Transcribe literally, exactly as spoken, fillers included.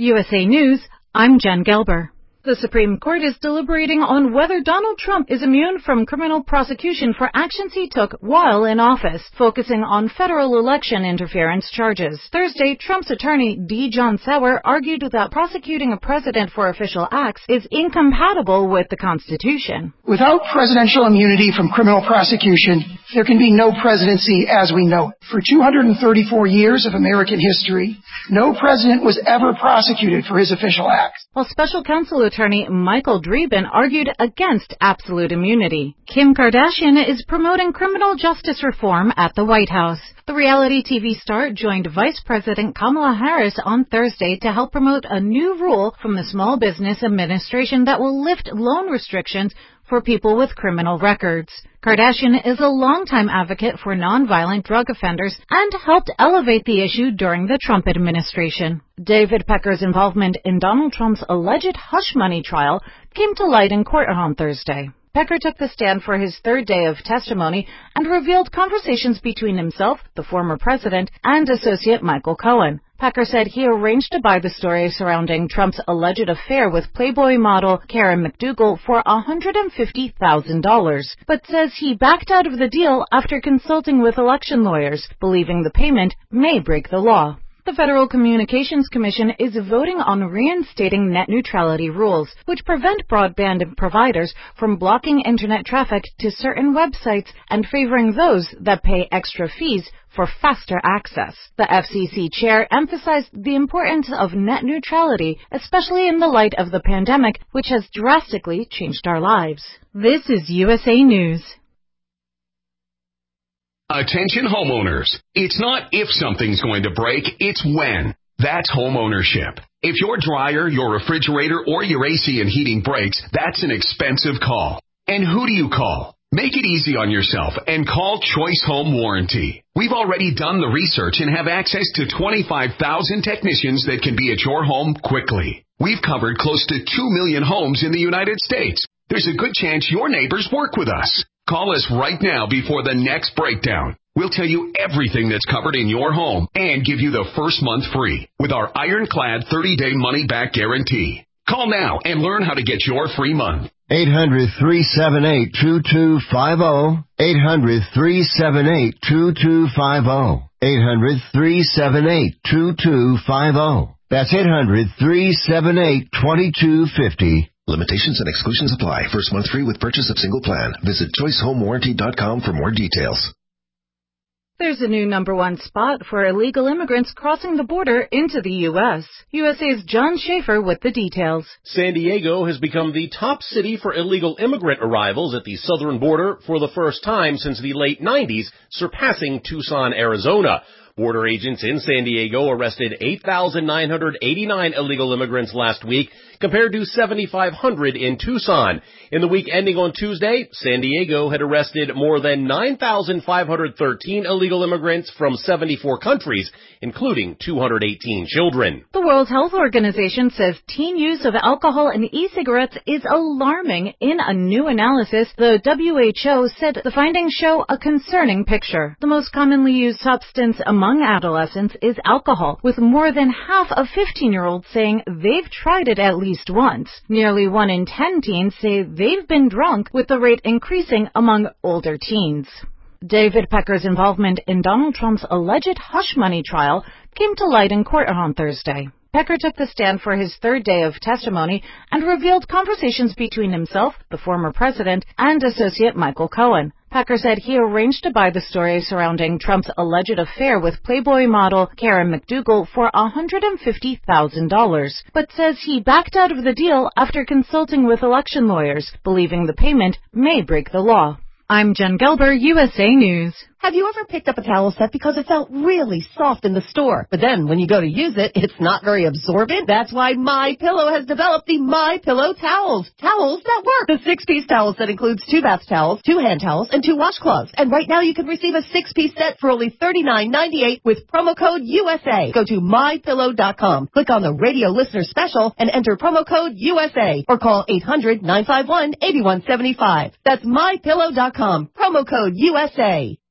U S A News, I'm Jen Gelber. The Supreme Court is deliberating on whether Donald Trump is immune from criminal prosecution for actions he took while in office, focusing on federal election interference charges. Thursday, Trump's attorney, D. John Sauer, argued that prosecuting a president for official acts is incompatible with the Constitution. Without presidential immunity from criminal prosecution, there can be no presidency as we know it. For two hundred thirty-four years of American history, no president was ever prosecuted for his official acts. While special counsel attorney Michael Dreeben argued against absolute immunity. Kim Kardashian is promoting criminal justice reform at the White House. The reality T V star joined Vice President Kamala Harris on Thursday to help promote a new rule from the Small Business Administration that will lift loan restrictions for people with criminal records. Kardashian is a longtime advocate for nonviolent drug offenders and helped elevate the issue during the Trump administration. David Pecker's involvement in Donald Trump's alleged hush money trial came to light in court on Thursday. Pecker took the stand for his third day of testimony and revealed conversations between himself, the former president, and associate Michael Cohen. Pecker said he arranged to buy the story surrounding Trump's alleged affair with Playboy model Karen McDougal for one hundred fifty thousand dollars, but says he backed out of the deal after consulting with election lawyers, believing the payment may break the law. The Federal Communications Commission is voting on reinstating net neutrality rules, which prevent broadband providers from blocking internet traffic to certain websites and favoring those that pay extra fees for faster access. The F C C chair emphasized the importance of net neutrality, especially in the light of the pandemic, which has drastically changed our lives. This is U S A News. Attention homeowners. It's not if something's going to break, it's when. That's homeownership. If your dryer, your refrigerator, or your A C and heating breaks, that's an expensive call. And who do you call? Make it easy on yourself and call Choice Home Warranty. We've already done the research and have access to twenty-five thousand technicians that can be at your home quickly. We've covered close to two million homes in the United States. There's a good chance your neighbors work with us. Call us right now before the next breakdown. We'll tell you everything that's covered in your home and give you the first month free with our ironclad thirty-day money-back guarantee. Call now and learn how to get your free month. eight hundred, three seven eight, two two five zero. eight hundred, three seven eight, two two five zero. eight hundred, three seven eight, two two five zero. That's eight hundred, three seven eight, two two five zero. Limitations and exclusions apply. First month free with purchase of single plan. Visit choice home warranty dot com for more details. There's a new number one spot for illegal immigrants crossing the border into the U S. U S A's John Schaefer with the details. San Diego has become the top city for illegal immigrant arrivals at the southern border for the first time since the late nineties, surpassing Tucson, Arizona. Border agents in San Diego arrested eight thousand nine hundred eighty-nine illegal immigrants last week, compared to seven thousand five hundred in Tucson. In the week ending on Tuesday, San Diego had arrested more than nine thousand five hundred thirteen illegal immigrants from seventy-four countries, including two hundred eighteen children. The World Health Organization says teen use of alcohol and e-cigarettes is alarming. In a new analysis, the W H O said the findings show a concerning picture. The most commonly used substance among Among adolescents is alcohol, with more than half of fifteen-year-olds saying they've tried it at least once. Nearly one in ten teens say they've been drunk, with the rate increasing among older teens. David Pecker's involvement in Donald Trump's alleged hush money trial came to light in court on Thursday. Pecker took the stand for his third day of testimony and revealed conversations between himself, the former president, and associate Michael Cohen. Pecker said he arranged to buy the story surrounding Trump's alleged affair with Playboy model Karen McDougal for one hundred fifty thousand dollars, but says he backed out of the deal after consulting with election lawyers, believing the payment may break the law. I'm Jen Gelber, U S A News. Have you ever picked up a towel set because it felt really soft in the store, but then when you go to use it, it's not very absorbent? That's why MyPillow has developed the MyPillow towels. Towels that work. The six-piece towel set includes two bath towels, two hand towels, and two washcloths. And right now you can receive a six-piece set for only thirty-nine ninety-eight with promo code U S A. Go to my pillow dot com, click on the radio listener special, and enter promo code U S A, or call eight hundred, nine five one, eight one seven five. That's my pillow dot com, promo code U S A.